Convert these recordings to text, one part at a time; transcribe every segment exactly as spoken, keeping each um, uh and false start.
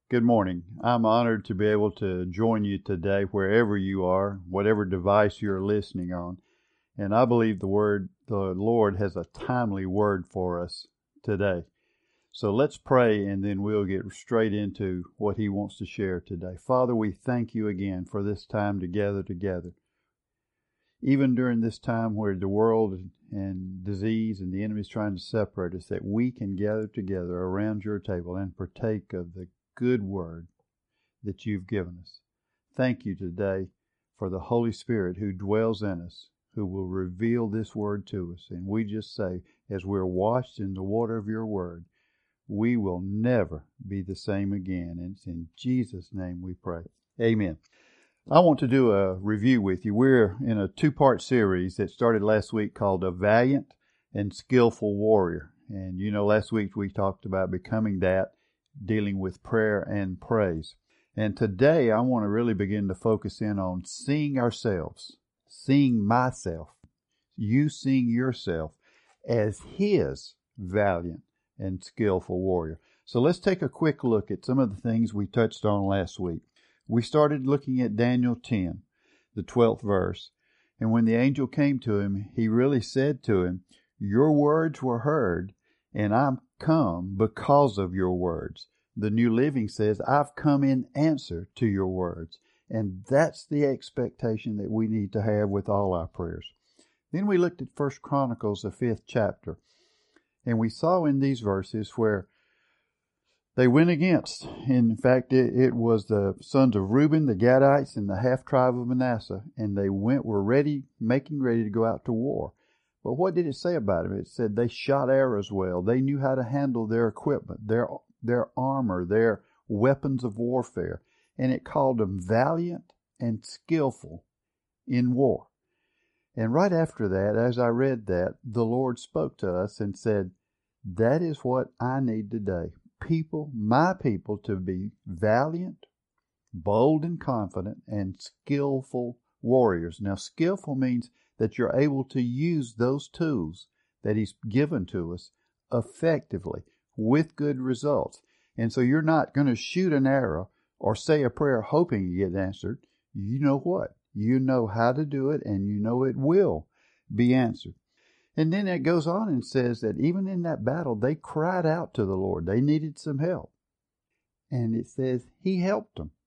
Good morning. I'm honored to be able to join you today wherever you are, whatever device you're listening on. And I believe the word, the Lord has a timely word for us today. So let's pray and then we'll get straight into what he wants to share today. Father, we thank you again for this time to gather together. Even during this time where the world and disease and the enemy is trying to separate us, that we can gather together around your table and partake of the good word that you've given us. Thank you today for the Holy Spirit who dwells in us, who will reveal this word to us. And we just say, as we're washed in the water of your word, we will never be the same again. And it's in Jesus' name we pray. Amen. I want to do a review with you. We're in a two-part series that started last week called A Valiant and Skillful Warrior. And you know, last week we talked about becoming that, dealing with prayer and praise. And today I want to really begin to focus in on seeing ourselves, seeing myself, you seeing yourself as his valiant and skillful warrior. So let's take a quick look at some of the things we touched on last week. We started looking at Daniel ten, the twelfth verse. And when the angel came to him, he really said to him, "Your words were heard, and I'm come because of your words." The New Living says, "I've come in answer to your words." And that's the expectation that we need to have with all our prayers. Then we looked at First Chronicles, the fifth chapter. And we saw in these verses where they went against. In fact, it, it was the sons of Reuben, the Gadites, and the half tribe of Manasseh. And they went, were ready, making ready to go out to war. But what did it say about them? It said they shot arrows well. They knew how to handle their equipment, their their armor, their weapons of warfare. And it called them valiant and skillful in war. And right after that, as I read that, the Lord spoke to us and said, that is what I need today. People, my people, to be valiant, bold and confident, and skillful warriors. Now, skillful means that you're able to use those tools that he's given to us effectively with good results. And so you're not going to shoot an arrow or say a prayer hoping you get answered. You know what? You know how to do it, and you know it will be answered. And then it goes on and says that even in that battle, they cried out to the Lord. They needed some help. And it says he helped them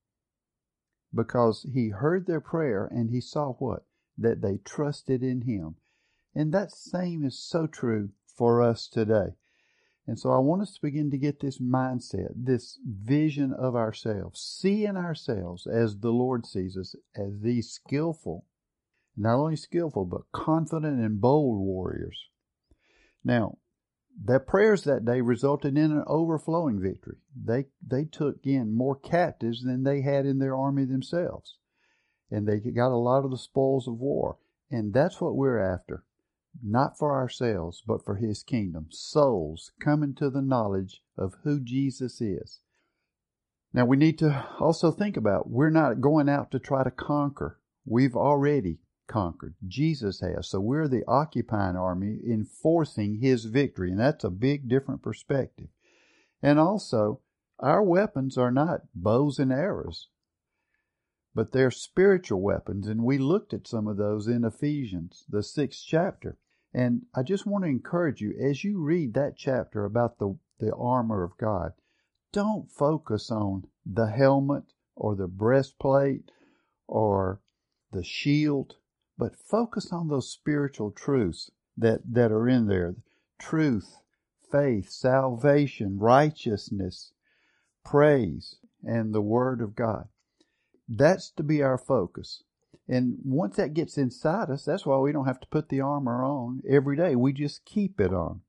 because he heard their prayer and he saw what? That they trusted in him. And that same is so true for us today. And so I want us to begin to get this mindset, this vision of ourselves, seeing ourselves as the Lord sees us, as these skillful, not only skillful, but confident and bold warriors. Now, their prayers that day resulted in an overflowing victory. They, they took in more captives than they had in their army themselves. And they got a lot of the spoils of war. And that's what we're after. Not for ourselves, but for his kingdom. Souls coming to the knowledge of who Jesus is. Now we need to also think about, we're not going out to try to conquer. We've already conquered. Jesus has. So we're the occupying army enforcing his victory. And that's a big different perspective. And also, our weapons are not bows and arrows, but they're spiritual weapons. And we looked at some of those in Ephesians, the sixth chapter. And I just want to encourage you, as you read that chapter about the, the armor of God, don't focus on the helmet or the breastplate or the shield, but focus on those spiritual truths that, that are in there. Truth, faith, salvation, righteousness, praise, and the Word of God. That's to be our focus. And once that gets inside us, that's why we don't have to put the armor on every day. We just keep it on.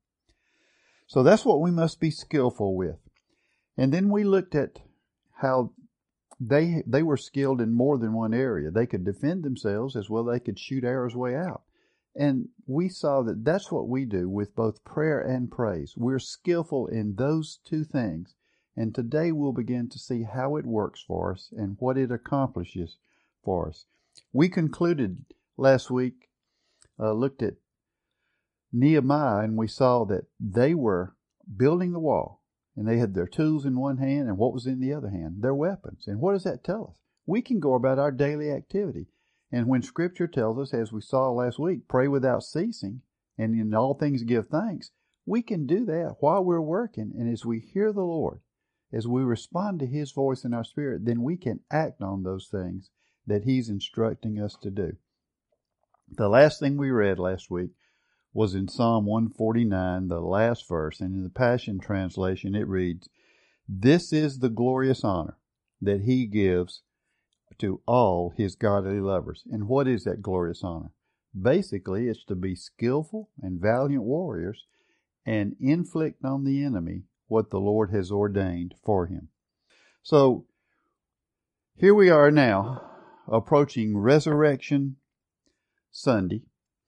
So that's what we must be skillful with. And then we looked at how they they were skilled in more than one area. They could defend themselves as well as they could shoot arrows way out. And we saw that that's what we do with both prayer and praise. We're skillful in those two things. And today we'll begin to see how it works for us and what it accomplishes for us. We concluded last week, uh, looked at Nehemiah, and we saw that they were building the wall. And they had their tools in one hand, and what was in the other hand? Their weapons. And what does that tell us? We can go about our daily activity. And when Scripture tells us, as we saw last week, pray without ceasing, and in all things give thanks, we can do that while we're working. And as we hear the Lord, as we respond to His voice in our spirit, then we can act on those things that He's instructing us to do. The last thing we read last week was in Psalm one forty-nine, the last verse, and in the Passion Translation it reads, "This is the glorious honor that He gives to all His godly lovers." And what is that glorious honor? Basically, it's to be skillful and valiant warriors and inflict on the enemy what the Lord has ordained for him. So, here we are now, approaching Resurrection Sunday.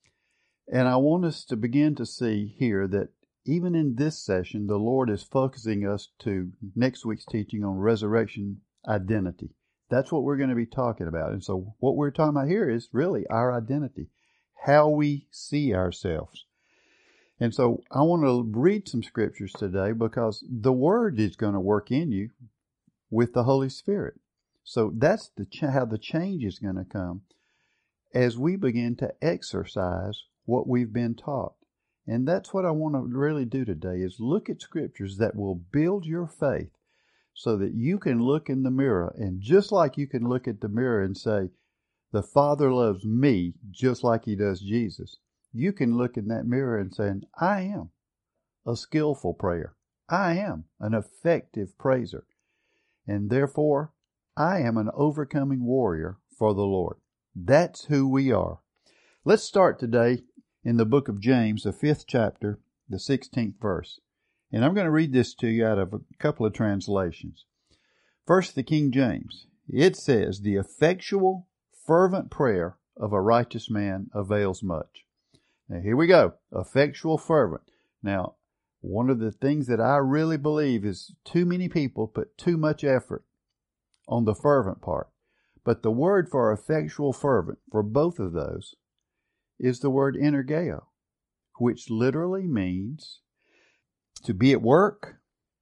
And I want us to begin to see here that even in this session, the Lord is focusing us to next week's teaching on resurrection identity. That's what we're going to be talking about. And so what we're talking about here is really our identity, how we see ourselves. And so I want to read some scriptures today because the Word is going to work in you with the Holy Spirit. So that's the ch- how the change is going to come as we begin to exercise what we've been taught. And that's what I want to really do today, is look at scriptures that will build your faith so that you can look in the mirror, and just like you can look at the mirror and say, the Father loves me just like He does Jesus, you can look in that mirror and say, I am a skillful prayer. I am an effective praiser. And therefore, I am an overcoming warrior for the Lord. That's who we are. Let's start today in the book of James, the fifth chapter, the sixteenth verse. And I'm going to read this to you out of a couple of translations. First, the King James. It says, "The effectual, fervent prayer of a righteous man avails much." Now, here we go. Effectual, fervent. Now, one of the things that I really believe is too many people put too much effort on the fervent part. But the word for effectual, fervent, for both of those, is the word energeo, which literally means to be at work,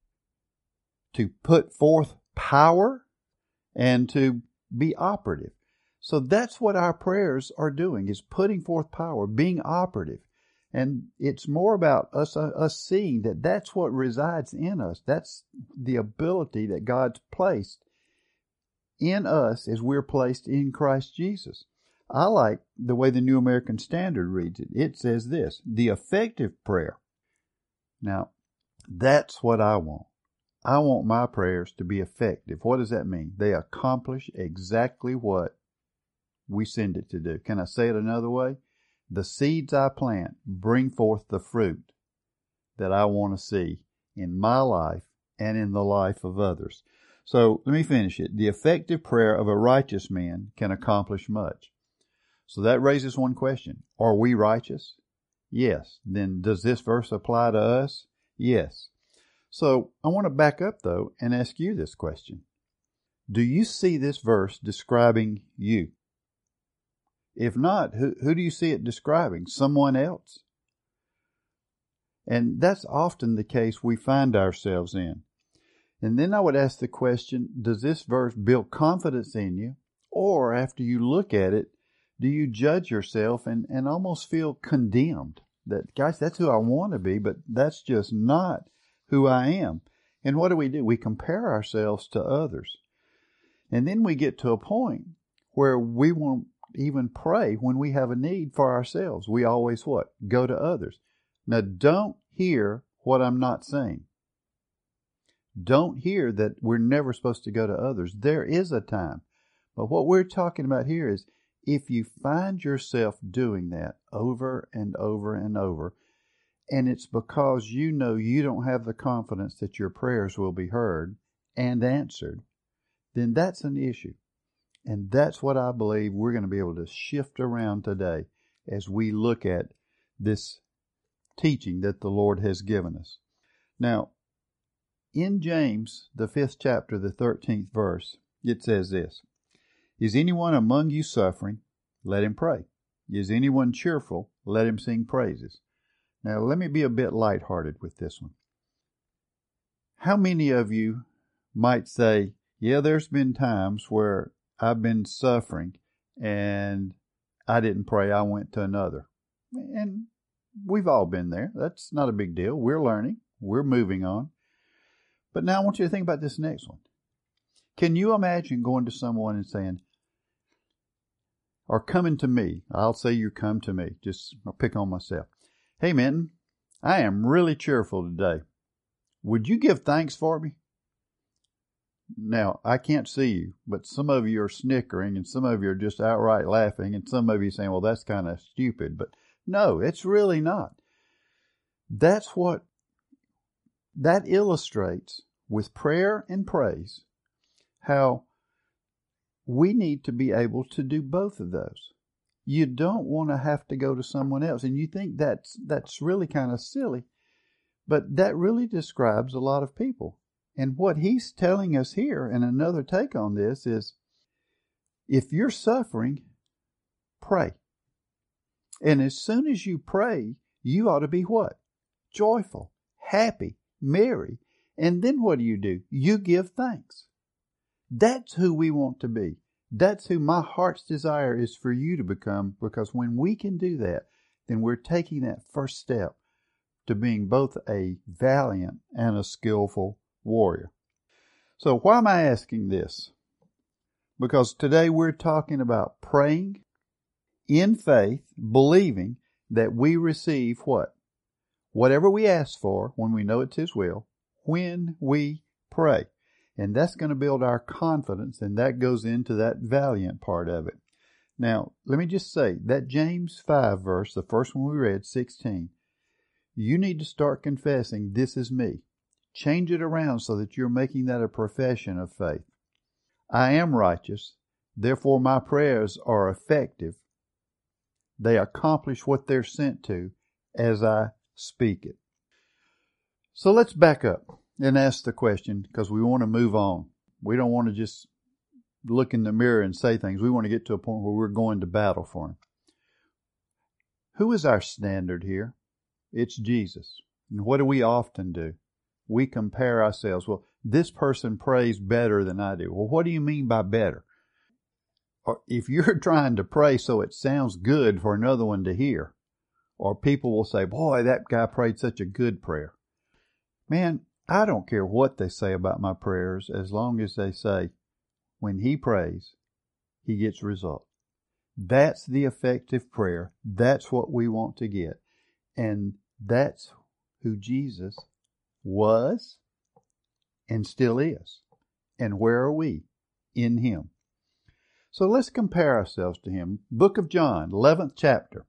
to put forth power, and to be operative. So that's what our prayers are doing, is putting forth power, being operative. And it's more about us, uh, us seeing that that's what resides in us. That's the ability that God's placed in us as we're placed in Christ Jesus. I like the way the New American Standard reads it. It says this, the effective prayer. Now, that's what I want. I want my prayers to be effective. What does that mean? They accomplish exactly what we send it to do. Can I say it another way? The seeds I plant bring forth the fruit that I want to see in my life and in the life of others. So let me finish it. The effective prayer of a righteous man can accomplish much. So that raises one question. Are we righteous? Yes. Then does this verse apply to us? Yes. So I want to back up, though, and ask you this question. Do you see this verse describing you? If not, who, who do you see it describing? Someone else? And that's often the case we find ourselves in. And then I would ask the question, does this verse build confidence in you? Or after you look at it, do you judge yourself and, and almost feel condemned? That, guys, that's who I want to be, but that's just not who I am. And what do we do? We compare ourselves to others. And then we get to a point where we won't even pray when we have a need for ourselves. We always what? Go to others. Now, don't hear what I'm not saying. Don't hear that we're never supposed to go to others. There is a time. But what we're talking about here is if you find yourself doing that over and over and over, and it's because you know you don't have the confidence that your prayers will be heard and answered, then that's an issue. And that's what I believe we're going to be able to shift around today as we look at this teaching that the Lord has given us. Now, in James, the fifth chapter, the thirteenth verse, it says this, "Is anyone among you suffering? Let him pray. Is anyone cheerful? Let him sing praises." Now, let me be a bit lighthearted with this one. How many of you might say, yeah, there's been times where I've been suffering and I didn't pray, I went to another. And we've all been there. That's not a big deal. We're learning. We're moving on. But now I want you to think about this next one. Can you imagine going to someone and saying, or coming to me, I'll say you come to me, just I'll pick on myself. Hey, Minton, I am really cheerful today. Would you give thanks for me? Now, I can't see you, but some of you are snickering and some of you are just outright laughing and some of you saying, well, that's kind of stupid. But no, it's really not. That's what that illustrates with prayer and praise, how we need to be able to do both of those. You don't want to have to go to someone else. And you think that's, that's really kind of silly, but that really describes a lot of people. And what he's telling us here, and another take on this, is if you're suffering, pray. And as soon as you pray, you ought to be what? Joyful, happy, merry. And then what do you do? You give thanks. That's who we want to be. That's who my heart's desire is for you to become, because when we can do that, then we're taking that first step to being both a valiant and a skillful warrior. So why am I asking this? Because today we're talking about praying in faith, believing that we receive what? Whatever we ask for when we know it's His will, when we pray. And that's going to build our confidence, and that goes into that valiant part of it. Now, let me just say, that James five verse, the first one we read, sixteen, you need to start confessing, this is me. Change it around so that you're making that a profession of faith. I am righteous, therefore my prayers are effective. They accomplish what they're sent to as I speak it. So let's back up and ask the question, because we want to move on. We don't want to just look in the mirror and say things. We want to get to a point where we're going to battle for Him. Who is our standard here? It's Jesus. And what do we often do? We compare ourselves. Well, this person prays better than I do. Well, what do you mean by better? Or if you're trying to pray so it sounds good for another one to hear, or people will say, boy, that guy prayed such a good prayer. Man, I don't care what they say about my prayers as long as they say, when he prays, he gets result. That's the effective prayer. That's what we want to get. And that's who Jesus was and still is. And where are we? In Him. So let's compare ourselves to Him. Book of John, eleventh chapter.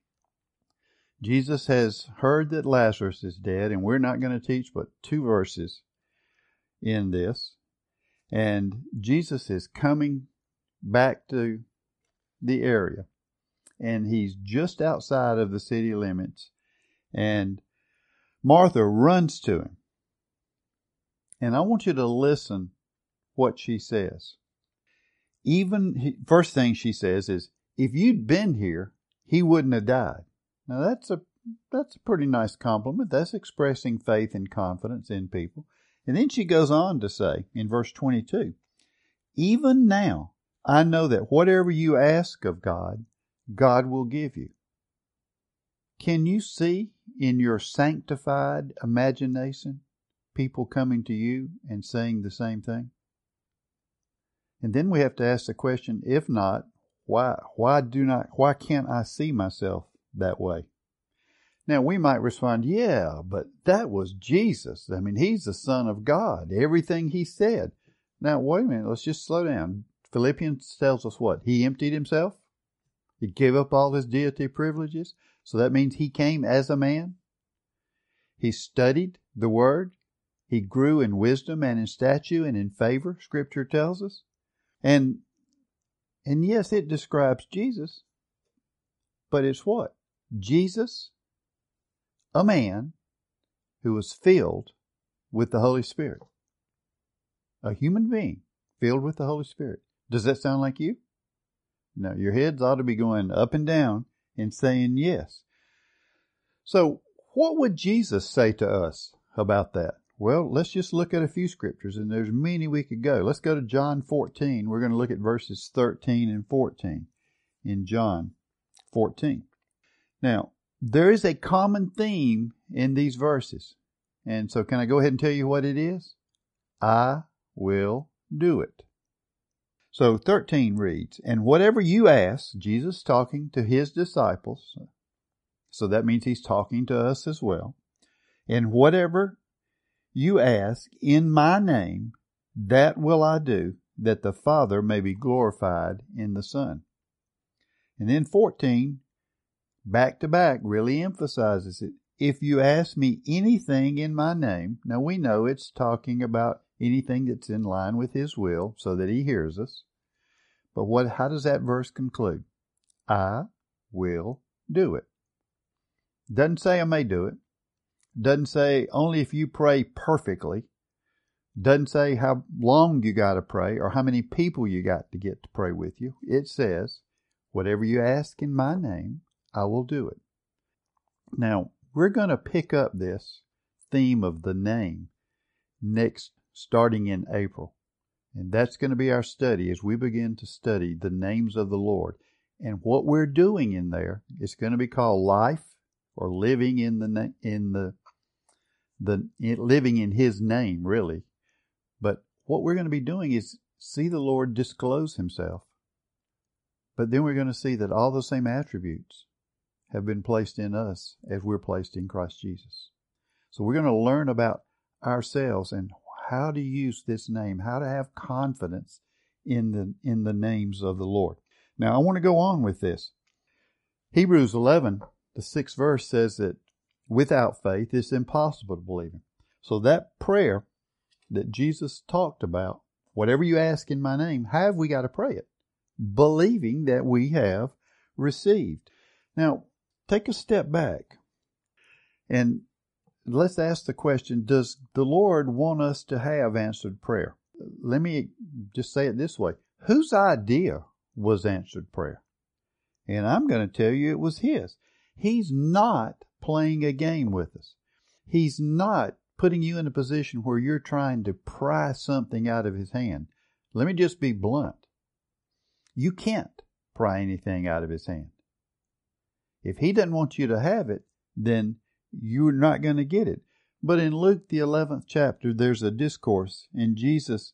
Jesus has heard that Lazarus is dead, and we're not going to teach but two verses in this. And Jesus is coming back to the area, and He's just outside of the city limits, and Martha runs to Him. And I want you to listen what she says. Even, first thing she says is, if you'd been here, he wouldn't have died. Now that's a that's a pretty nice compliment. That's expressing faith and confidence in people. And then she goes on to say in verse twenty-two, even now I know that whatever you ask of God, God will give you. Can you see in your sanctified imagination people coming to you and saying the same thing? And then we have to ask the question, if not, why why do not why can't I see myself that way? Now we might respond, yeah, but that was Jesus. I mean, He's the Son of God. Everything He said. Now wait a minute, let's just slow down. Philippians tells us what? He emptied Himself. He gave up all His deity privileges. So that means He came as a man. He studied the Word. He grew in wisdom and in stature and in favor, Scripture tells us. And and yes, it describes Jesus, but it's what? Jesus, a man who was filled with the Holy Spirit. A human being filled with the Holy Spirit. Does that sound like you? No, your heads ought to be going up and down and saying yes. So what would Jesus say to us about that? Well, let's just look at a few scriptures, and there's many we could go. Let's go to John fourteen. We're going to look at verses thirteen and fourteen in John fourteen. Now, there is a common theme in these verses. And so can I go ahead and tell you what it is? I will do it. So thirteen reads, and whatever you ask, Jesus talking to his disciples, so that means he's talking to us as well, and whatever you ask in my name, that will I do, that the Father may be glorified in the Son. And then fourteen, back to back, really emphasizes it. If you ask me anything in my name, now we know it's talking about anything that's in line with his will so that he hears us. But what? How does that verse conclude? I will do it. Doesn't say I may do it. Doesn't say only if you pray perfectly. Doesn't say how long you got to pray or how many people you got to get to pray with you. It says, whatever you ask in my name, I will do it. Now, we're going to pick up this theme of the name next, starting in April. And that's going to be our study as we begin to study the names of the Lord. And what we're doing in there is going to be called life or living in the, in the, the, living in his name, really. But what we're going to be doing is see the Lord disclose himself. But then we're going to see that all the same attributes have been placed in us as we're placed in Christ Jesus. So we're going to learn about ourselves and how to use this name, how to have confidence in the in the names of the Lord. Now I want to go on with this. Hebrews eleven, the sixth verse says that without faith it's impossible to believe him. So that prayer that Jesus talked about, whatever you ask in my name, how have we got to pray it? Believing that we have received. Now, take a step back and let's ask the question, does the Lord want us to have answered prayer? Let me just say it this way. Whose idea was answered prayer? And I'm going to tell you it was his. He's not playing a game with us. He's not putting you in a position where you're trying to pry something out of his hand. Let me just be blunt. You can't pry anything out of his hand. If he doesn't want you to have it, then you're not going to get it. But in Luke, the eleventh chapter, there's a discourse, and Jesus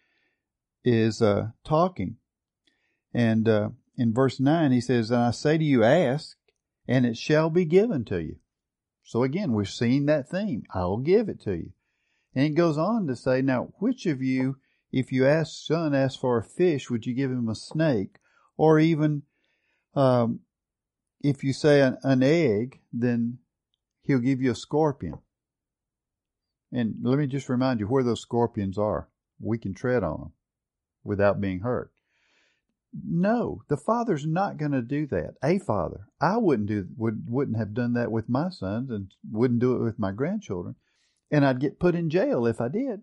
is uh, talking. And uh, in verse nine, he says, and I say to you, ask, and it shall be given to you. So again, we're seeing that theme. I'll give it to you. And it goes on to say, now, which of you, if you ask son, ask for a fish, would you give him a snake? Or even um, if you say an, an egg, then he'll give you a scorpion. And let me just remind you where those scorpions are. We can tread on them without being hurt. No, the Father's not going to do that. A father. I wouldn't do would wouldn't have done that with my sons and wouldn't do it with my grandchildren. And I'd get put in jail if I did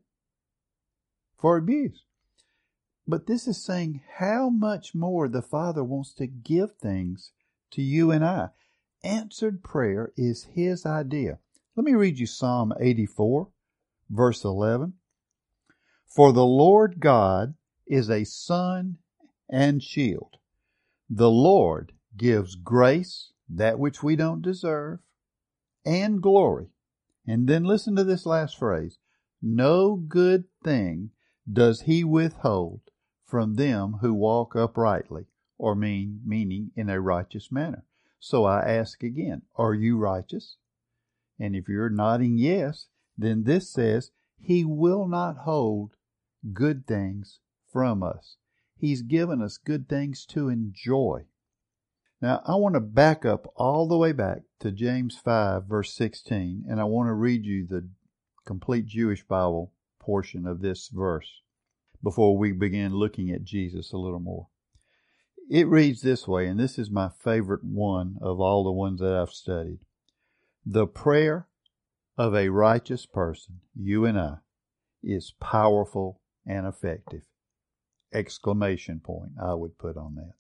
for abuse. But this is saying how much more the Father wants to give things to you and I. Answered prayer is his idea. Let me read you Psalm eighty-four, verse eleven. For the Lord God is a sun and shield. The Lord gives grace, that which we don't deserve, and glory. And then listen to this last phrase. No good thing does he withhold from them who walk uprightly, or mean meaning in a righteous manner. So I ask again, are you righteous? And if you're nodding yes, then this says he will not hold good things from us. He's given us good things to enjoy. Now, I want to back up all the way back to James five, verse sixteen, and I want to read you the complete Jewish Bible portion of this verse before we begin looking at Jesus a little more. It reads this way, and this is my favorite one of all the ones that I've studied. The prayer of a righteous person, you and I, is powerful and effective. Exclamation point, I would put on that.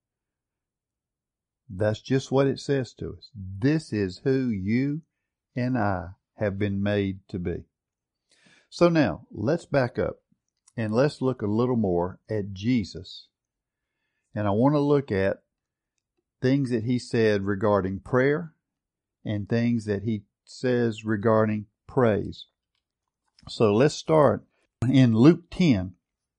That's just what it says to us. This is who you and I have been made to be. So now, let's back up and let's look a little more at Jesus. And I want to look at things that he said regarding prayer and things that he says regarding praise. So let's start in Luke ten.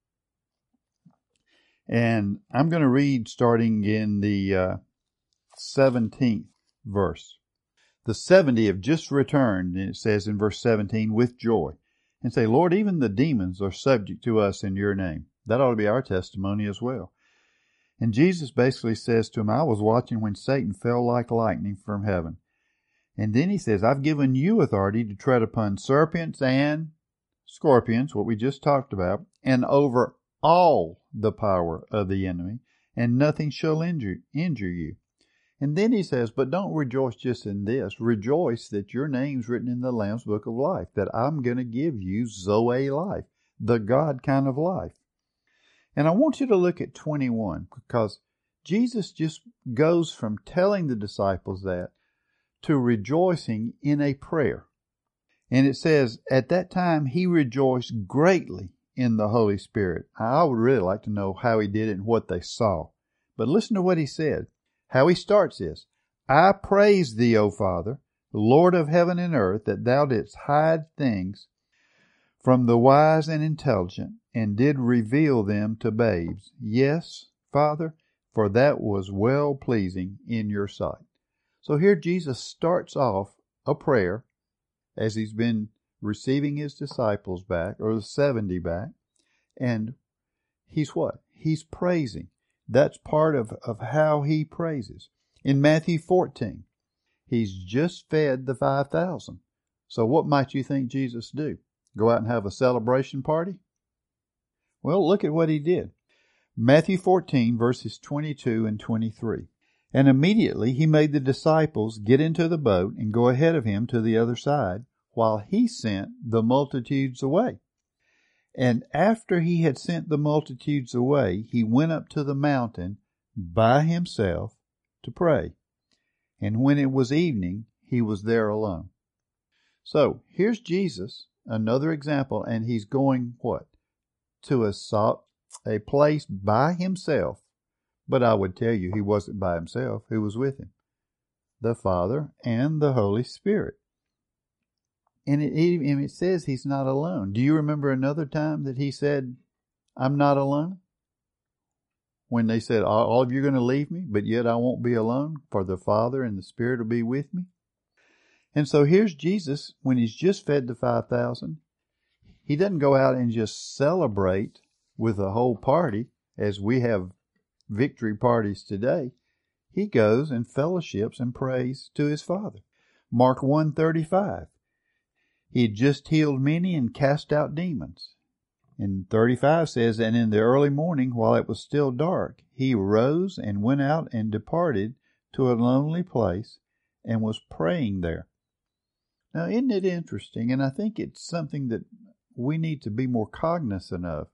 And I'm going to read starting in the uh, seventeenth verse. The seventy have just returned, and it says in verse seventeen, with joy, and say, Lord, even the demons are subject to us in your name. That ought to be our testimony as well. And Jesus basically says to him, I was watching when Satan fell like lightning from heaven. And then he says, I've given you authority to tread upon serpents and scorpions, what we just talked about, and over all the power of the enemy, and nothing shall injure, injure you. And then he says, but don't rejoice just in this. Rejoice that your name's written in the Lamb's Book of Life, that I'm going to give you Zoe life, the God kind of life. And I want you to look at twenty-one, because Jesus just goes from telling the disciples that to rejoicing in a prayer. And it says, at that time he rejoiced greatly in the Holy Spirit. I would really like to know how he did it and what they saw. But listen to what he said. How he starts this. I praise thee, O Father, Lord of heaven and earth, that thou didst hide things from the wise and intelligent, and did reveal them to babes. Yes, Father, for that was well pleasing in your sight. So here Jesus starts off a prayer as he's been receiving his disciples back, or the seventy back, and he's what? He's praising. That's part of, of how he praises. In Matthew fourteen, he's just fed the five thousand. So what might you think Jesus do? Go out and have a celebration party? Well, look at what he did. Matthew fourteen, verses twenty-two and twenty-three. And immediately he made the disciples get into the boat and go ahead of him to the other side, while he sent the multitudes away. And after he had sent the multitudes away, he went up to the mountain by himself to pray. And when it was evening, he was there alone. So here's Jesus, another example, and he's going what? To a, a place by himself. But I would tell you he wasn't by himself. Who was with him? The Father and the Holy Spirit. And it, it says he's not alone. Do you remember another time that he said, I'm not alone? When they said, all, all of you are going to leave me, but yet I won't be alone, for the Father and the Spirit will be with me. And so here's Jesus, when he's just fed the five thousand, he doesn't go out and just celebrate with a whole party, as we have victory parties today. He goes and fellowships and prays to his Father. Mark one thirty-five. He had just healed many and cast out demons. And thirty-five says, and in the early morning, while it was still dark, he rose and went out and departed to a lonely place and was praying there. Now, isn't it interesting? And I think it's something that we need to be more cognizant of.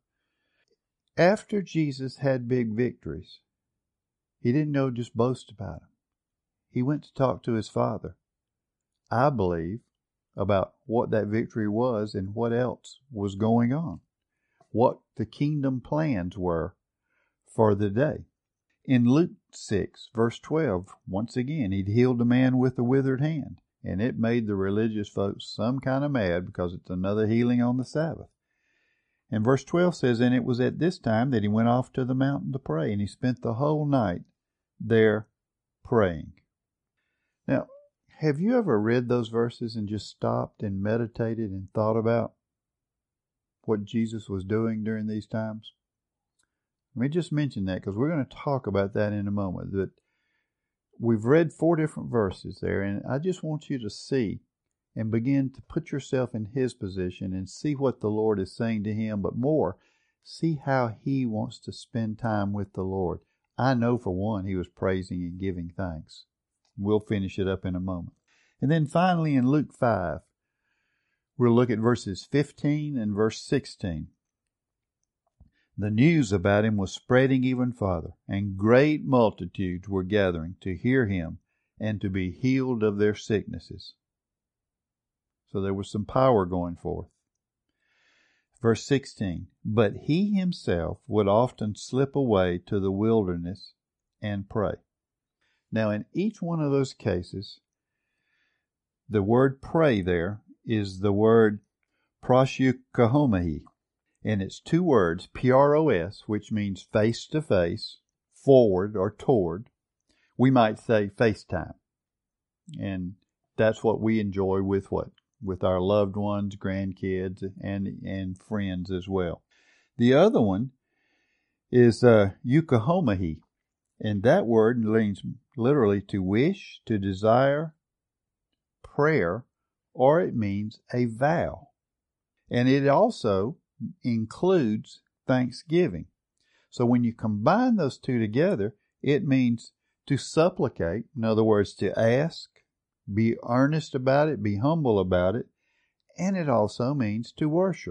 After Jesus had big victories, he didn't go just boast about them. He went to talk to his Father, I believe, about what that victory was and what else was going on, what the kingdom plans were for the day. In Luke six, verse twelve, once again, he'd healed a man with a withered hand, and it made the religious folks some kind of mad because it's another healing on the Sabbath. And verse twelve says, and it was at this time that he went off to the mountain to pray, and he spent the whole night there praying. Now, have you ever read those verses and just stopped and meditated and thought about what Jesus was doing during these times? Let me just mention that, because we're going to talk about that in a moment. That we've read four different verses there, and I just want you to see and begin to put yourself in his position and see what the Lord is saying to him, but more, see how he wants to spend time with the Lord. I know for one, he was praising and giving thanks. We'll finish it up in a moment. And then finally in Luke five, we'll look at verses fifteen and verse sixteen. The news about him was spreading even farther, and great multitudes were gathering to hear him and to be healed of their sicknesses. So there was some power going forth. Verse sixteen, but he himself would often slip away to the wilderness and pray. Now, in each one of those cases, the word pray there is the word prosukahomahi, and it's two words, P R O S, which means face to face, forward or toward. We might say FaceTime, and that's what we enjoy with what? With our loved ones, grandkids, and and friends as well. The other one is uh, yukahomahi, and that word means literally to wish, to desire, prayer, or it means a vow. And it also includes thanksgiving. So when you combine those two together, it means to supplicate, in other words, to ask, be earnest about it, be humble about it, and it also means to worship.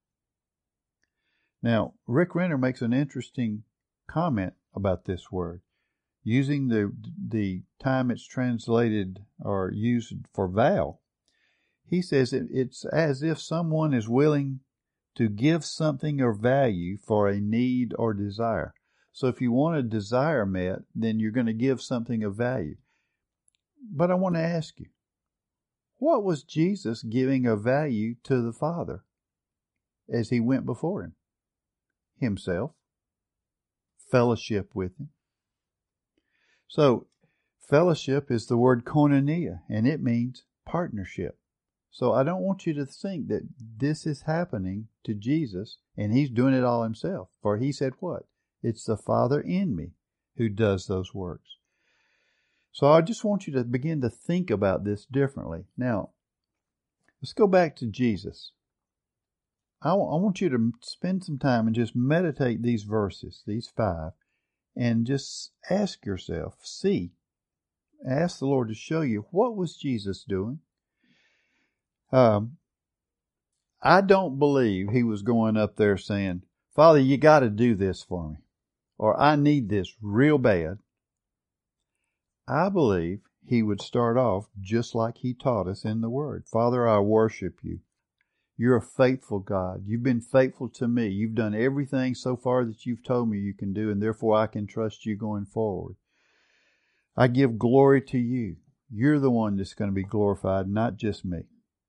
Now, Rick Renner makes an interesting comment about this word. Using the the time it's translated or used for vow, he says it, it's as if someone is willing to give something of value for a need or desire. So if you want a desire met, then you're going to give something of value. But I want to ask you, what was Jesus giving of value to the Father as he went before him? Himself. Fellowship with him. So, fellowship is the word koinonia, and it means partnership. So I don't want you to think that this is happening to Jesus and he's doing it all himself. For he said what? It's the Father in me who does those works. So I just want you to begin to think about this differently. Now, let's go back to Jesus. I, w- I want you to spend some time and just meditate these verses, these five, and just ask yourself, see, ask the Lord to show you, what was Jesus doing? Um, I don't believe he was going up there saying, Father, you got to do this for me, or I need this real bad. I believe he would start off just like he taught us in the Word. Father, I worship you. You're a faithful God. You've been faithful to me. You've done everything so far that you've told me you can do, and therefore I can trust you going forward. I give glory to you. You're the one that's going to be glorified, not just me.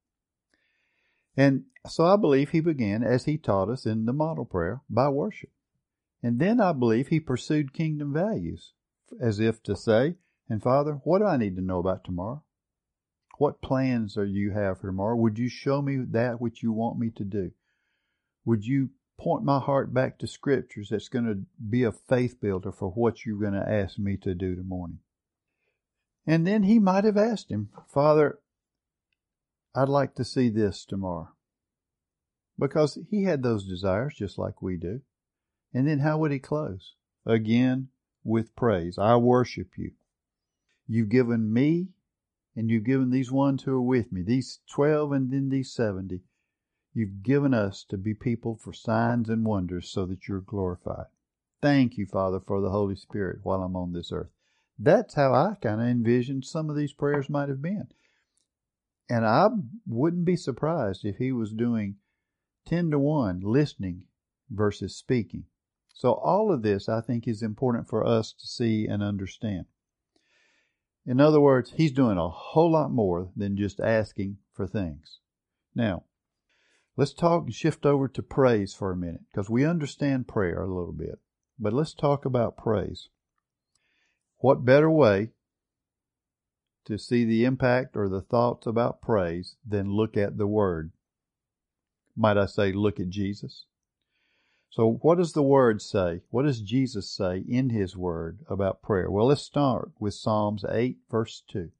And so I believe he began, as he taught us in the model prayer, by worship. And then I believe he pursued kingdom values, as if to say, and Father, what do I need to know about tomorrow? What plans do you have for tomorrow? Would you show me that which you want me to do? Would you point my heart back to scriptures that's going to be a faith builder for what you're going to ask me to do tomorrow? And then he might have asked him, Father, I'd like to see this tomorrow. Because he had those desires just like we do. And then how would he close? Again, with praise. I worship you. You've given me, and you've given these ones who are with me, these twelve and then these seventy. You've given us to be people for signs and wonders so that you're glorified. Thank you, Father, for the Holy Spirit while I'm on this earth. That's how I kind of envisioned some of these prayers might have been. And I wouldn't be surprised if he was doing ten to one listening versus speaking. So all of this, I think, is important for us to see and understand. In other words, he's doing a whole lot more than just asking for things. Now, let's talk and shift over to praise for a minute, because we understand prayer a little bit. But let's talk about praise. What better way to see the impact or the thoughts about praise than look at the Word? Might I say, look at Jesus? So what does the Word say? What does Jesus say in His Word about prayer? Well, let's start with Psalms eight, verse two.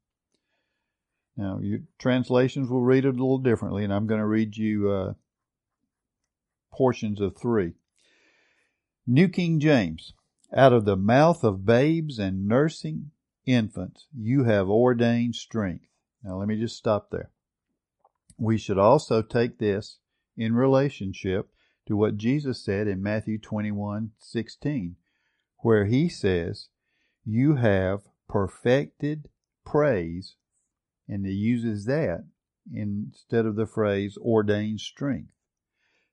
Now, your translations will read it a little differently, and I'm going to read you uh, portions of three. New King James, out of the mouth of babes and nursing infants, you have ordained strength. Now, let me just stop there. We should also take this in relationship to what Jesus said in Matthew twenty-one sixteen, where he says, you have perfected praise, and he uses that instead of the phrase ordained strength.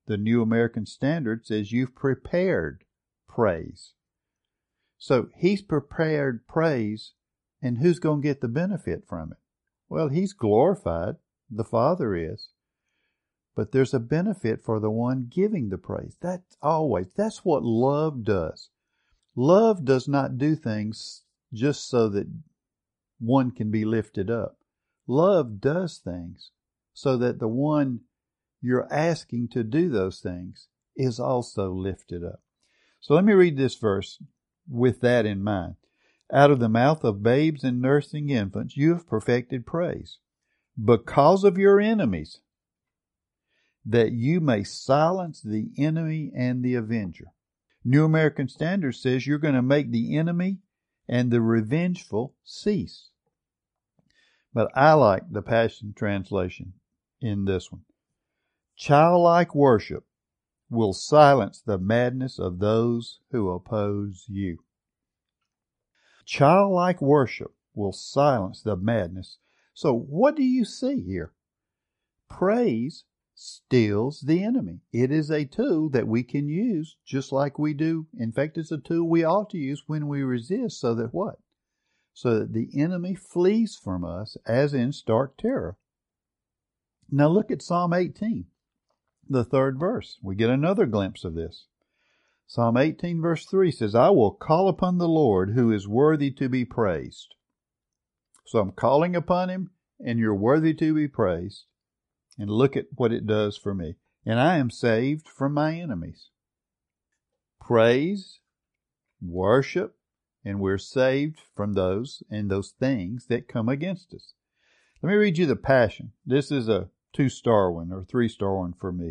The New American Standard says you've prepared praise. So he's prepared praise, and who's going to get the benefit from it? Well, he's glorified. The Father is. But there's a benefit for the one giving the praise. That's always, that's what love does. Love does not do things just so that one can be lifted up. Love does things so that the one you're asking to do those things is also lifted up. So let me read this verse with that in mind. Out of the mouth of babes and nursing infants, you have perfected praise because of your enemies, that you may silence the enemy and the avenger. New American Standard says you're going to make the enemy and the revengeful cease. But I like the Passion Translation in this one. Childlike worship will silence the madness of those who oppose you. Childlike worship will silence the madness. So what do you see here? Praise stills the enemy. It is a tool that we can use just like we do. In fact, it's a tool we ought to use when we resist, so that what? So that the enemy flees from us as in stark terror. Now look at Psalm eighteen, the third verse. We get another glimpse of this. Psalm eighteen verse three says, I will call upon the Lord who is worthy to be praised. So I'm calling upon him, and you're worthy to be praised. And look at what it does for me. And I am saved from my enemies. Praise, worship, and we're saved from those and those things that come against us. Let me read you the Passion. This is a two-star one or three-star one for me.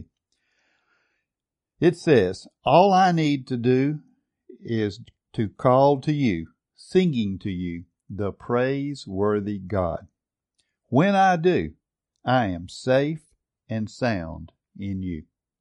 It says, all I need to do is to call to you, singing to you, the praiseworthy God. When I do, I am safe and sound in you.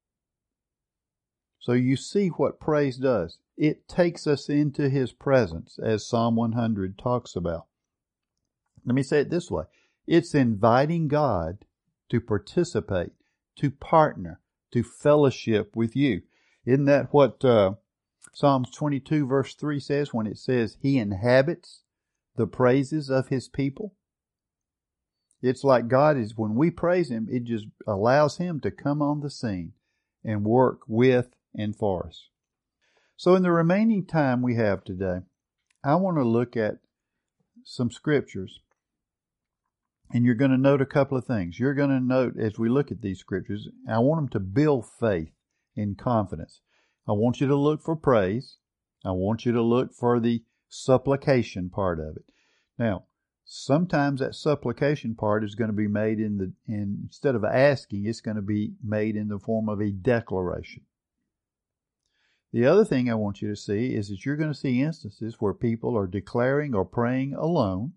So you see what praise does. It takes us into his presence, as Psalm one hundred talks about. Let me say it this way. It's inviting God to participate, to partner, to fellowship with you. Isn't that what uh, Psalms twenty-two verse three says when it says he inhabits the praises of his people? It's like God is, when we praise him, it just allows him to come on the scene and work with and for us. So in the remaining time we have today, I want to look at some scriptures. And you're going to note a couple of things. You're going to note as we look at these scriptures, I want them to build faith and confidence. I want you to look for praise. I want you to look for the supplication part of it. Now, sometimes that supplication part is going to be made in the, in, instead of asking, it's going to be made in the form of a declaration. The other thing I want you to see is that you're going to see instances where people are declaring or praying alone.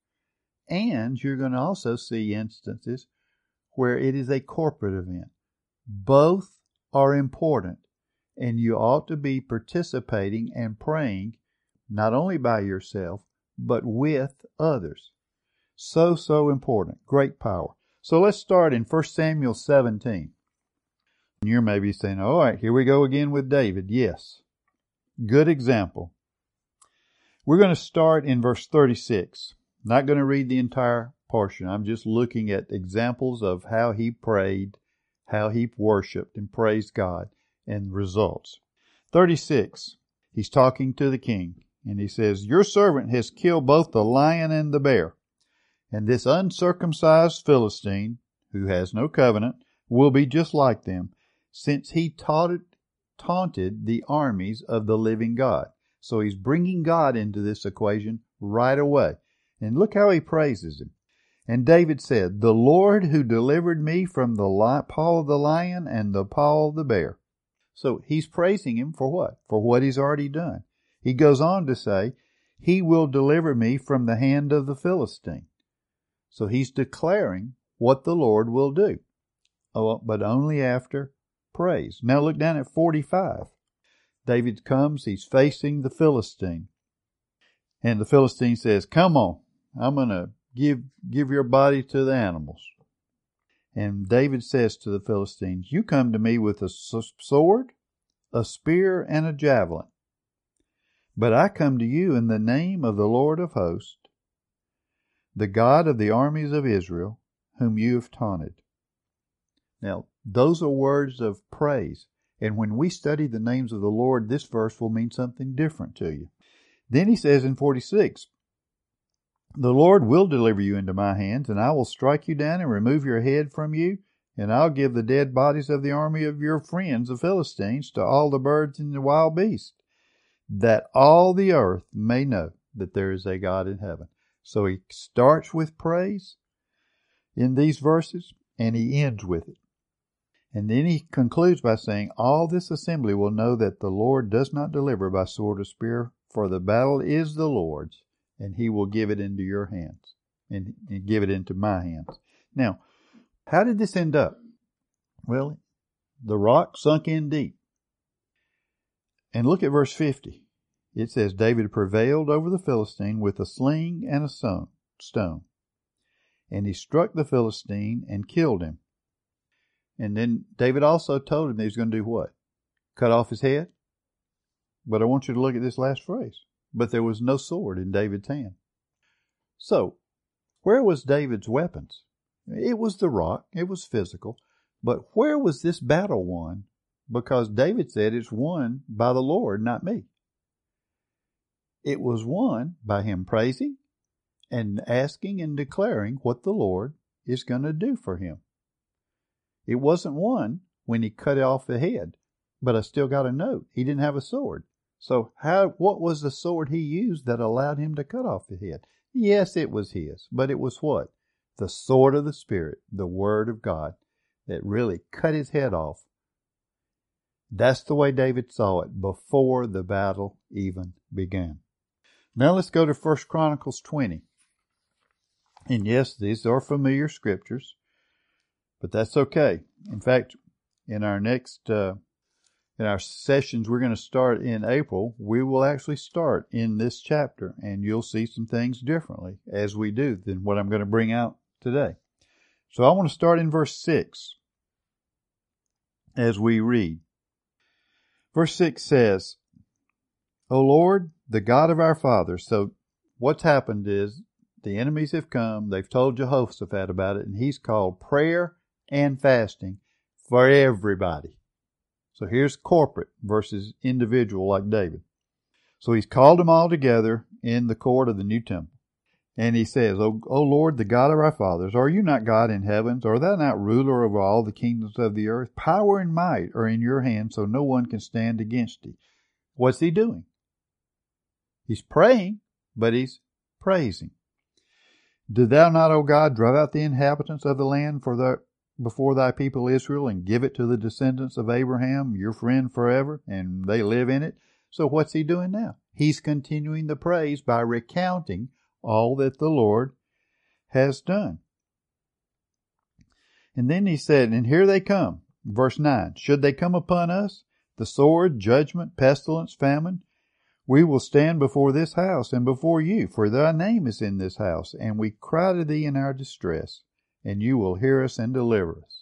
And you're going to also see instances where it is a corporate event. Both are important, and you ought to be participating and praying not only by yourself, but with others. So, so important. Great power. So let's start in First Samuel seventeen. And you're maybe saying, all right, here we go again with David. Yes. Good example. We're going to start in verse thirty-six. Not going to read the entire portion. I'm just looking at examples of how he prayed, how he worshiped and praised God, and results. thirty-six. He's talking to the king, and he says, your servant has killed both the lion and the bear, and this uncircumcised Philistine, who has no covenant, will be just like them, since he taunted, taunted the armies of the living God. So he's bringing God into this equation right away. And look how he praises him. And David said, the Lord who delivered me from the li- paw of the lion and the paw of the bear. So he's praising him for what? For what he's already done. He goes on to say, he will deliver me from the hand of the Philistine. So he's declaring what the Lord will do, but only after praise. Now look down at forty-five. David comes, he's facing the Philistine. And the Philistine says, come on, I'm going to give give your body to the animals. And David says to the Philistines, you come to me with a sword, a spear, and a javelin. But I come to you in the name of the Lord of hosts, the God of the armies of Israel, whom you have taunted. Now, those are words of praise. And when we study the names of the Lord, this verse will mean something different to you. Then he says in forty-six, the Lord will deliver you into my hands, and I will strike you down and remove your head from you, and I'll give the dead bodies of the army of your friends, the Philistines, to all the birds and the wild beasts, that all the earth may know that there is a God in heaven. So he starts with praise in these verses, and he ends with it. And then he concludes by saying, all this assembly will know that the Lord does not deliver by sword or spear, for the battle is the Lord's, and he will give it into your hands, and, and give it into my hands. Now, how did this end up? Well, the rock sunk in deep. And look at verse fifty. It says, David prevailed over the Philistine with a sling and a stone. And he struck the Philistine and killed him. And then David also told him that he was going to do what? Cut off his head? But I want you to look at this last phrase. But there was no sword in David's hand. So, where was David's weapons? It was the rock. It was physical. But where was this battle won? Because David said it's won by the Lord, not me. It was won by him praising and asking and declaring what the Lord is going to do for him. It wasn't won when he cut off the head, but I still got a note. He didn't have a sword. So how? What was the sword he used that allowed him to cut off the head? Yes, it was his, but it was what? The sword of the Spirit, the Word of God, that really cut his head off. That's the way David saw it before the battle even began. Now let's go to First Chronicles twenty. And yes, these are familiar scriptures, but that's okay. In fact, in our next, uh, in our sessions we're going to start in April, we will actually start in this chapter, and you'll see some things differently as we do than what I'm going to bring out today. So I want to start in verse six as we read. Verse six says, O Lord, the God of our fathers. So what's happened is the enemies have come. They've told Jehoshaphat about it, and he's called prayer and fasting for everybody. So here's corporate versus individual like David. So he's called them all together in the court of the new temple. And he says, O, o Lord, the God of our fathers, are you not God in heavens? Are thou not ruler over all the kingdoms of the earth? Power and might are in your hand, so no one can stand against thee. What's he doing? He's praying, but he's praising. Did thou not, O God, drive out the inhabitants of the land for the, before thy people Israel, and give it to the descendants of Abraham, your friend forever, and they live in it? So what's he doing now? He's continuing the praise by recounting all that the Lord has done. And then he said, and here they come. Verse nine, should they come upon us, the sword, judgment, pestilence, famine, we will stand before this house and before you, for thy name is in this house, and we cry to thee in our distress, and you will hear us and deliver us.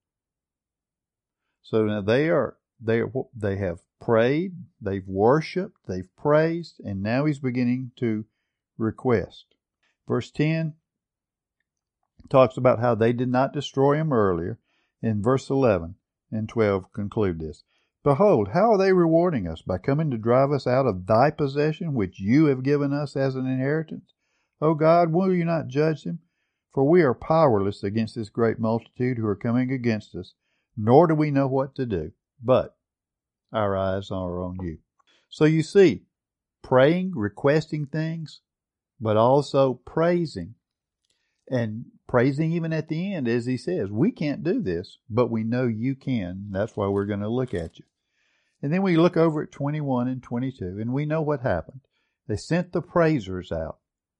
So now they are, they are, they have prayed, they've worshipped, they've praised, and now he's beginning to request. Verse ten talks about how they did not destroy him earlier. In verse eleven and twelve conclude this. Behold, how are they rewarding us? By coming to drive us out of thy possession, which you have given us as an inheritance? O God, will you not judge them? For we are powerless against this great multitude who are coming against us, nor do we know what to do, but our eyes are on you. So you see, praying, requesting things, but also praising. And praising even at the end, as he says, we can't do this, but we know you can. That's why we're going to look at you. And then we look over at twenty-one and twenty-two, and we know what happened. They sent the praisers out.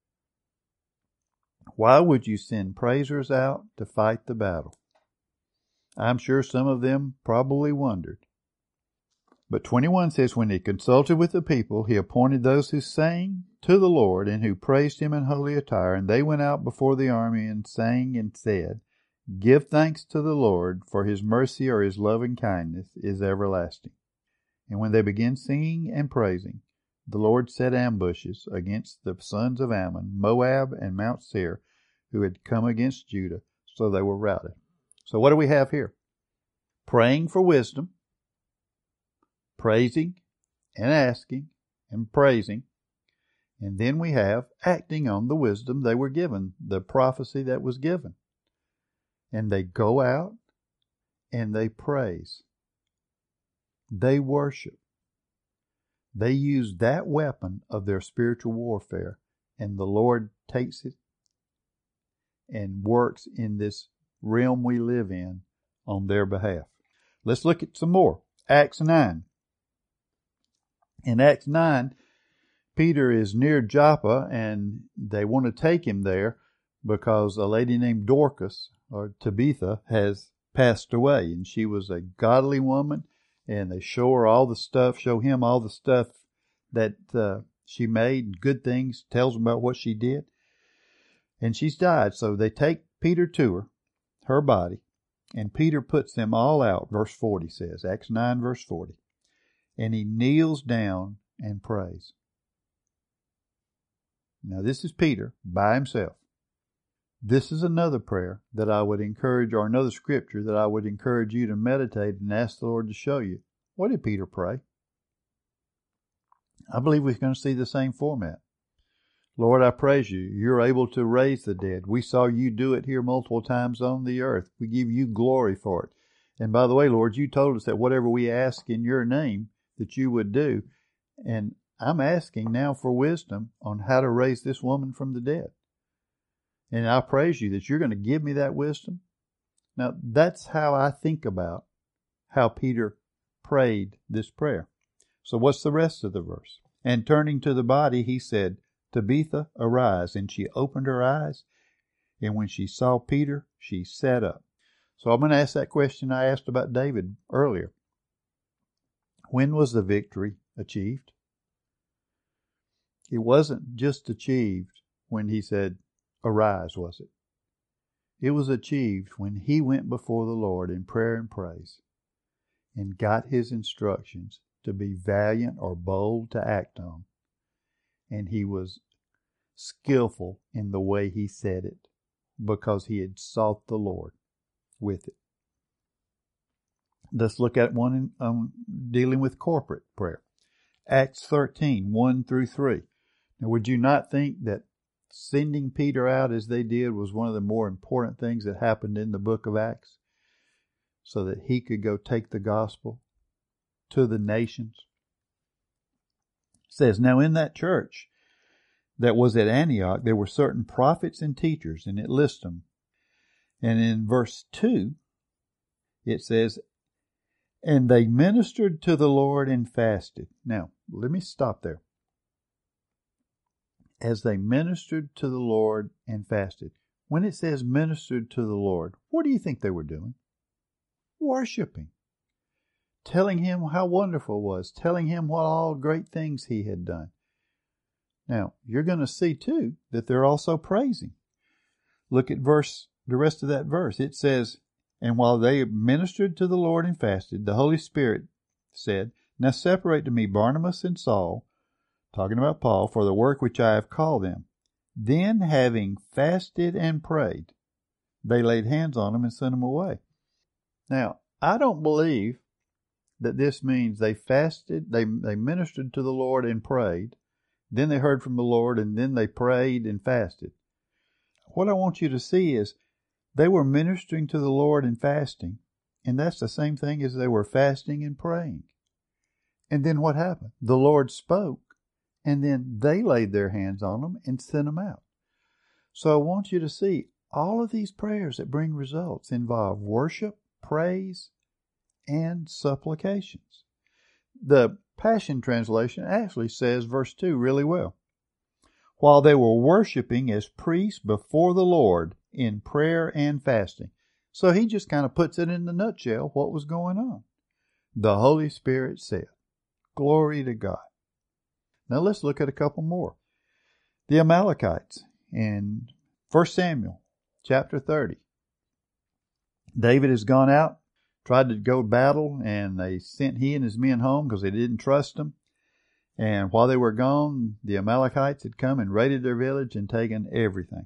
Why would you send praisers out to fight the battle? I'm sure some of them probably wondered. But twenty-one says, when he consulted with the people, he appointed those who sang to the Lord and who praised him in holy attire. And they went out before the army and sang and said, Give thanks to the Lord, for his mercy or his loving kindness is everlasting. And when they began singing and praising, the Lord set ambushes against the sons of Ammon, Moab, and Mount Seir, who had come against Judah, so they were routed. So what do we have here? Praying for wisdom, praising and asking and praising, and then we have acting on the wisdom they were given, the prophecy that was given. And they go out and they praise. They worship. They use that weapon of their spiritual warfare, and the Lord takes it and works in this realm we live in on their behalf. Let's look at some more. Acts nine. In Acts nine, Peter is near Joppa, and they want to take him there because a lady named Dorcas, or Tabitha, has passed away, and she was a godly woman, and they show her all the stuff, show him all the stuff that uh, she made, good things, tells him about what she did, and she's died. So they take Peter to her, her body, and Peter puts them all out. Verse forty says, Acts nine, verse forty, and he kneels down and prays. Now this is Peter by himself. This is another prayer that I would encourage, or another scripture that I would encourage you to meditate and ask the Lord to show you. What did Peter pray? I believe we're going to see the same format. Lord, I praise you. You're able to raise the dead. We saw you do it here multiple times on the earth. We give you glory for it. And by the way, Lord, you told us that whatever we ask in your name, that you would do. And I'm asking now for wisdom on how to raise this woman from the dead. And I praise you that you're going to give me that wisdom. Now, that's how I think about how Peter prayed this prayer. So what's the rest of the verse? And turning to the body, he said, Tabitha, arise. And she opened her eyes. And when she saw Peter, she sat up. So I'm going to ask that question I asked about David earlier. When was the victory achieved? It wasn't just achieved when he said, arise, was it? It was achieved when he went before the Lord in prayer and praise and got his instructions to be valiant or bold to act on. And he was skillful in the way he said it because he had sought the Lord with it. Let's look at one in, um, dealing with corporate prayer. Acts thirteen, one through three. Now, would you not think that sending Peter out as they did was one of the more important things that happened in the book of Acts, so that he could go take the gospel to the nations? It says, now in that church that was at Antioch, there were certain prophets and teachers, and it lists them. And in verse two, it says, and they ministered to the Lord and fasted. Now, let me stop there. As they ministered to the Lord and fasted. When it says ministered to the Lord, what do you think they were doing? Worshiping. Telling him how wonderful it was. Telling him what all great things he had done. Now, you're going to see too that they're also praising. Look at verse, the rest of that verse. It says, and while they ministered to the Lord and fasted, the Holy Spirit said, now separate to me Barnabas and Saul, talking about Paul, for the work which I have called them. Then, having fasted and prayed, they laid hands on them and sent them away. Now, I don't believe that this means they fasted, they, they ministered to the Lord and prayed, then they heard from the Lord, and then they prayed and fasted. What I want you to see is they were ministering to the Lord and fasting, and that's the same thing as they were fasting and praying. And then what happened? The Lord spoke. And then they laid their hands on them and sent them out. So I want you to see all of these prayers that bring results involve worship, praise, and supplications. The Passion Translation actually says verse two really well. While they were worshiping as priests before the Lord in prayer and fasting. So he just kind of puts it in the nutshell what was going on. The Holy Spirit said, glory to God. Now let's look at a couple more. The Amalekites in First Samuel chapter thirty. David has gone out, tried to go battle, and they sent he and his men home because they didn't trust them. And while they were gone, the Amalekites had come and raided their village and taken everything.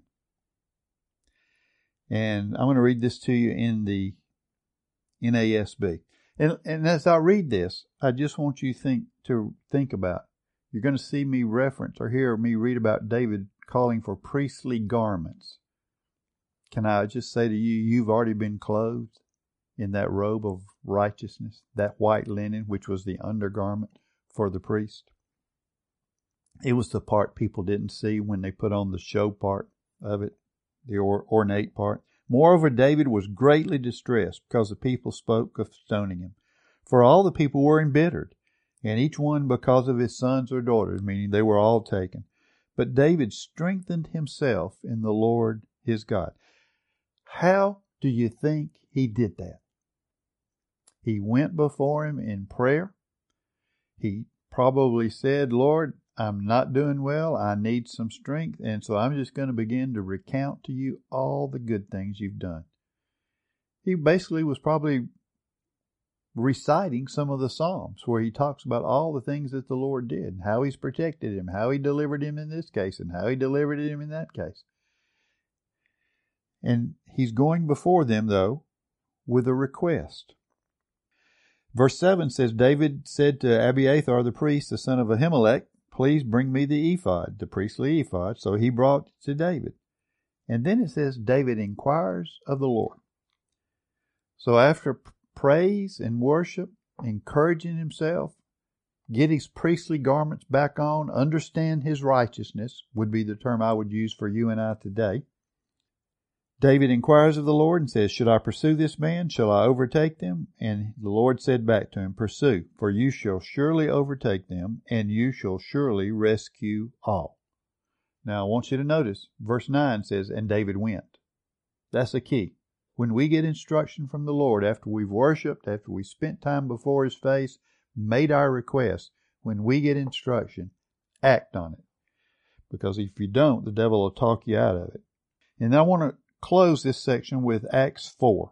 And I'm going to read this to you in the N A S B. And, and as I read this, I just want you think to think about, you're going to see me reference or hear me read about David calling for priestly garments. Can I just say to you, you've already been clothed in that robe of righteousness, that white linen, which was the undergarment for the priest. It was the part people didn't see when they put on the show part of it, the or, ornate part. Moreover, David was greatly distressed because the people spoke of stoning him. For all the people were embittered, and each one because of his sons or daughters, meaning they were all taken. But David strengthened himself in the Lord his God. How do you think he did that? He went before him in prayer. He probably said, Lord, I'm not doing well. I need some strength. And so I'm just going to begin to recount to you all the good things you've done. He basically was probably reciting some of the Psalms where he talks about all the things that the Lord did, how he's protected him, how he delivered him in this case, and how he delivered him in that case. And he's going before them, though, with a request. Verse seven says, David said to Abiathar the priest, the son of Ahimelech, please bring me the ephod, the priestly ephod. So he brought it to David. And then it says, David inquires of the Lord. So after praise and worship, encouraging himself, get his priestly garments back on, understand his righteousness, would be the term I would use for you and I today. David inquires of the Lord and says, should I pursue this man? Shall I overtake them? And the Lord said back to him, pursue, for you shall surely overtake them, and you shall surely rescue all. Now I want you to notice, verse nine says, and David went. That's the key. When we get instruction from the Lord, after we've worshiped, after we spent time before his face, made our request, when we get instruction, act on it. Because if you don't, the devil will talk you out of it. And I want to close this section with Acts four.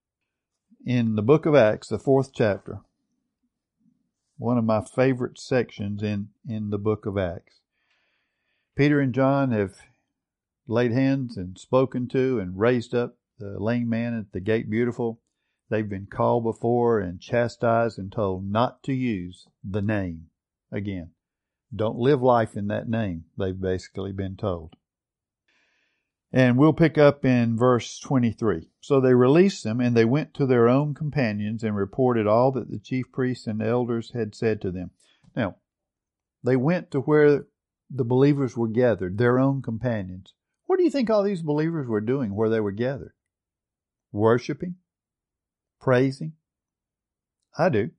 In the book of Acts, the fourth chapter, one of my favorite sections in, in the book of Acts. Peter and John have laid hands and spoken to and raised up the lame man at the gate beautiful. They've been called before and chastised and told not to use the name again. Don't live life in that name, they've basically been told. And we'll pick up in verse twenty-three. So they released them, and they went to their own companions and reported all that the chief priests and elders had said to them. Now, they went to where the believers were gathered, their own companions. What do you think all these believers were doing where they were gathered? Worshipping? Praising? I do.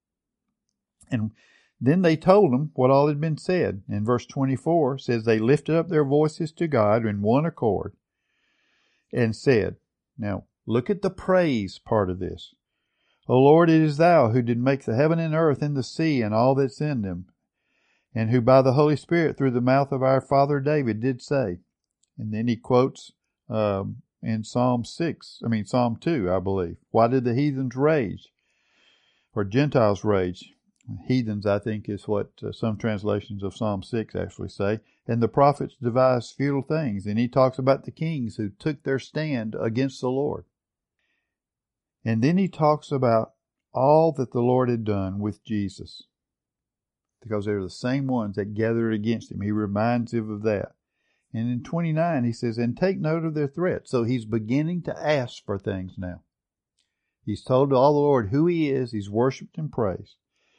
And then they told them what all had been said. In verse twenty-four says, they lifted up their voices to God in one accord and said, now look at the praise part of this. O Lord, it is thou who did make the heaven and earth and the sea and all that's in them, and who by the Holy Spirit through the mouth of our father David did say. And then he quotes um, in Psalm six, I mean Psalm two, I believe. Why did the heathens rage? Or Gentiles rage? Heathens, I think, is what uh, some translations of Psalm six actually say. And the prophets devised futile things. And he talks about the kings who took their stand against the Lord. And then he talks about all that the Lord had done with Jesus. Because they're the same ones that gathered against him. He reminds him of that. And in twenty-nine, he says, and take note of their threats. So he's beginning to ask for things now. He's told all the Lord who he is. He's worshipped and praised.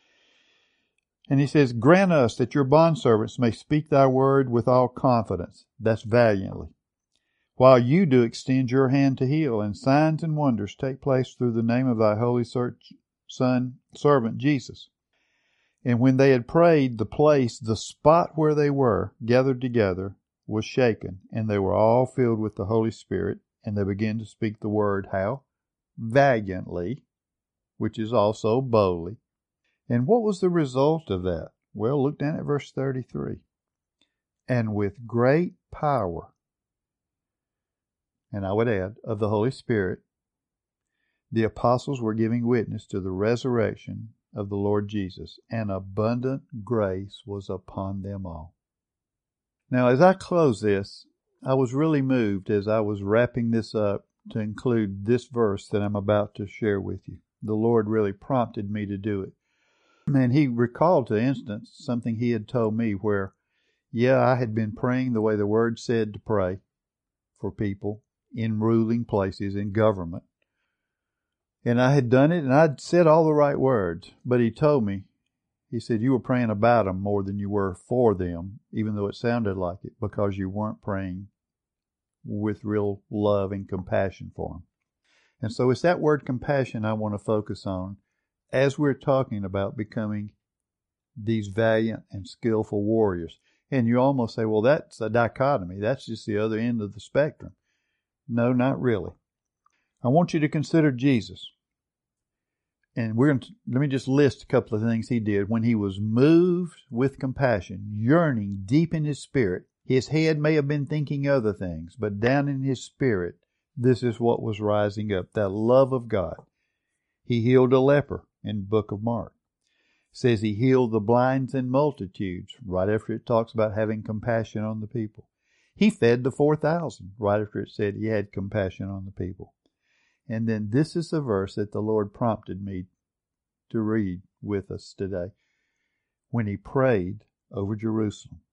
And he says, grant us that your bondservants may speak thy word with all confidence. That's valiantly. While you do extend your hand to heal, and signs and wonders take place through the name of thy holy Son, servant Jesus. And when they had prayed, the place, the spot where they were gathered together, was shaken, and they were all filled with the Holy Spirit, and they began to speak the word, how? Valiantly, which is also boldly. And what was the result of that? Well, look down at verse thirty-three. And with great power, and I would add, of the Holy Spirit, The apostles were giving witness to the resurrection of the Lord Jesus, and abundant grace was upon them all. Now, as I close this, I was really moved as I was wrapping this up to include this verse that I'm about to share with you. The Lord really prompted me to do it. And He recalled to instance something He had told me where, yeah, I had been praying the way the Word said to pray for people in ruling places, in government. And I had done it, and I'd said all the right words. But He told me, He said, you were praying about them more than you were for them, even though it sounded like it, because you weren't praying with real love and compassion for them. And so it's that word compassion I want to focus on as we're talking about becoming these valiant and skillful warriors. And you almost say, well, that's a dichotomy. That's just the other end of the spectrum. No, not really. I want you to consider Jesus. And we're going to, let me just list a couple of things He did. When He was moved with compassion, yearning deep in His spirit, His head may have been thinking other things, but down in His spirit, this is what was rising up, that love of God. He healed a leper in the book of Mark. It says He healed the blinds in multitudes, right after it talks about having compassion on the people. He fed the four thousand, right after it said He had compassion on the people. And then this is the verse that the Lord prompted me to read with us today when He prayed over Jerusalem.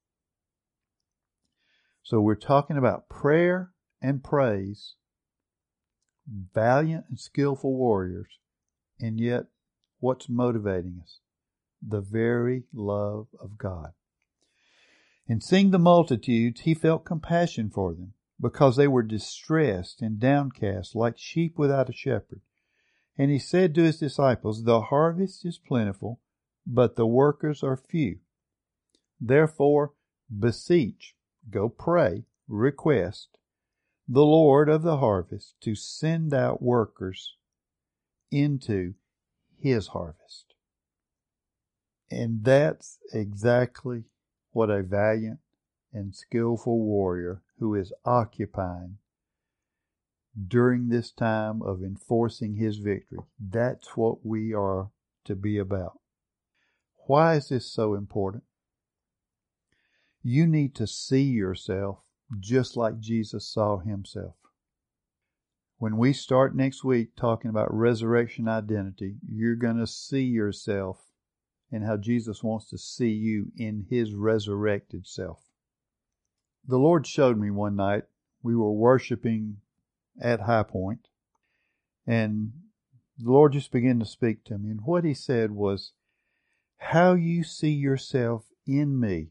So we're talking about prayer and praise, valiant and skillful warriors, and yet what's motivating us? The very love of God. And seeing the multitudes, He felt compassion for them, because they were distressed and downcast like sheep without a shepherd. And He said to His disciples, the harvest is plentiful, but the workers are few. Therefore, beseech, go pray, request the Lord of the harvest to send out workers into His harvest. And that's exactly what a valiant and skillful warrior who is occupying during this time of enforcing His victory. That's what we are to be about. Why is this so important? You need to see yourself just like Jesus saw Himself. When we start next week talking about resurrection identity, you're going to see yourself and how Jesus wants to see you in His resurrected self. The Lord showed me one night, we were worshiping at High Point, and the Lord just began to speak to me. And what He said was, how you see yourself in me.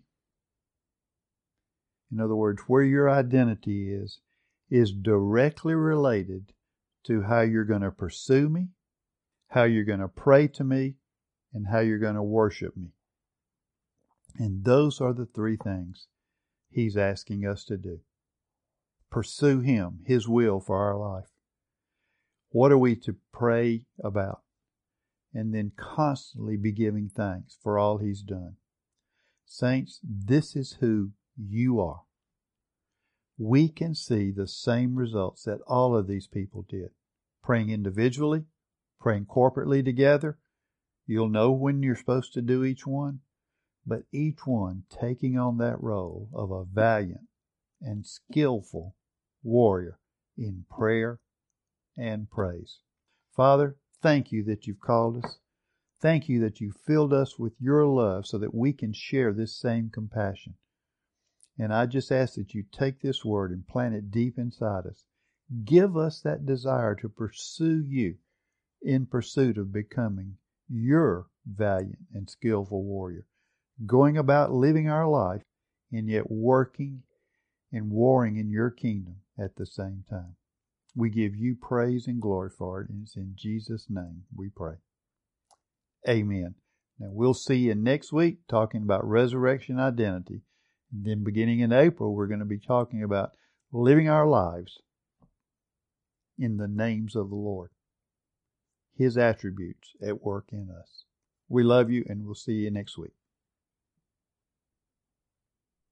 In other words, where your identity is, is directly related to how you're going to pursue me, how you're going to pray to me, and how you're going to worship me. And those are the three things He's asking us to do. Pursue Him, His will for our life. What are we to pray about? And then constantly be giving thanks for all He's done. Saints, this is who you are. We can see the same results that all of these people did. Praying individually, praying corporately together. You'll know when you're supposed to do each one, but each one taking on that role of a valiant and skillful warrior in prayer and praise. Father, thank You that You've called us. Thank You that You filled us with Your love so that we can share this same compassion. And I just ask that You take this word and plant it deep inside us. Give us that desire to pursue You in pursuit of becoming Your valiant and skillful warrior, going about living our life and yet working and warring in Your kingdom at the same time. We give You praise and glory for it, and it's in Jesus' name we pray. Amen. Now we'll see you next week talking about resurrection identity. And then beginning in April, we're going to be talking about living our lives in the names of the Lord. His attributes at work in us. We love you, and we'll see you next week.